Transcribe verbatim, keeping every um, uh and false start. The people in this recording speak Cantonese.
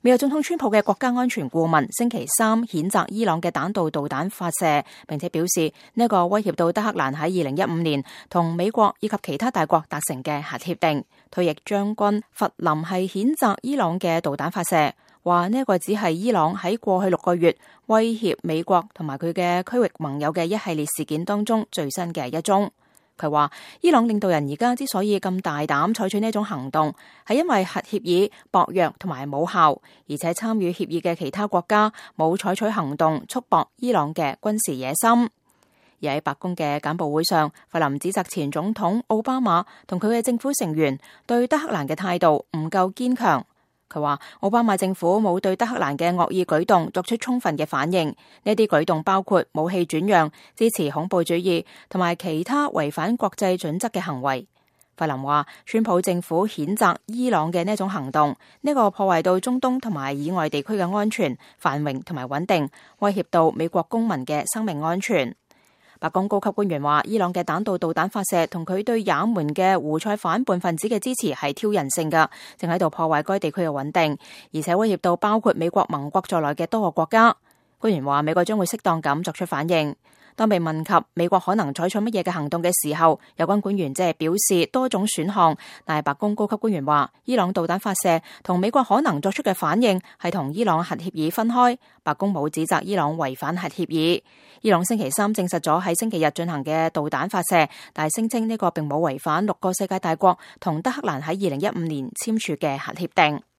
美國總統川普嘅國家安全顧問星期三譴責伊朗嘅彈道導彈發射，並且表示呢一個威脅到德黑蘭喺二零一五年同美國以及其他大國達成嘅核協定。退役將軍弗林係譴責伊朗嘅導彈發射，話呢一個只係伊朗喺過去六個月威脅美國同埋佢嘅區域盟友嘅一系列事件當中最新嘅一宗。佢話伊朗領導人而家之所以咁大膽採取呢種行動，係因為核協議薄弱同埋冇效，而且參與協議嘅其他國家冇採取行動束縛伊朗嘅軍事野心。而喺白宮嘅簡報會上，弗林指責前總統奧巴馬同佢嘅政府成員對德黑蘭嘅態度唔夠堅強。佢話奧巴馬政府冇對德黑蘭嘅惡意舉動作出充分嘅反應，呢啲舉動包括武器轉讓、支持恐怖主義同埋其他違反國際準則嘅行為。弗林話川普政府譴責伊朗嘅呢種行動，呢個破壞到中東同埋以外地區嘅安全、繁榮同埋穩定，威脅到美國公民嘅生命安全。白宮高級官員話伊朗嘅彈道導彈發射同佢對也門嘅胡塞反叛分子嘅支持係挑釁性嘅，正喺度破壞該地區嘅穩定，而且威脅到包括美國盟國在內嘅多個國家。官員話美國將會適當咁作出反應。當被問及美國可能採取乜嘢嘅行動嘅時候，有關官員即係表示多種選項，但係白宮高級官員話伊朗導彈發射同美國可能作出嘅反應係同伊朗核協議分開。白宮冇指責伊朗違反核協議。伊朗星期三證實咗喺星期日進行嘅導彈發射，但係聲稱呢個並冇違反六個世界大國同德黑蘭喺二零一五年簽署嘅核協定。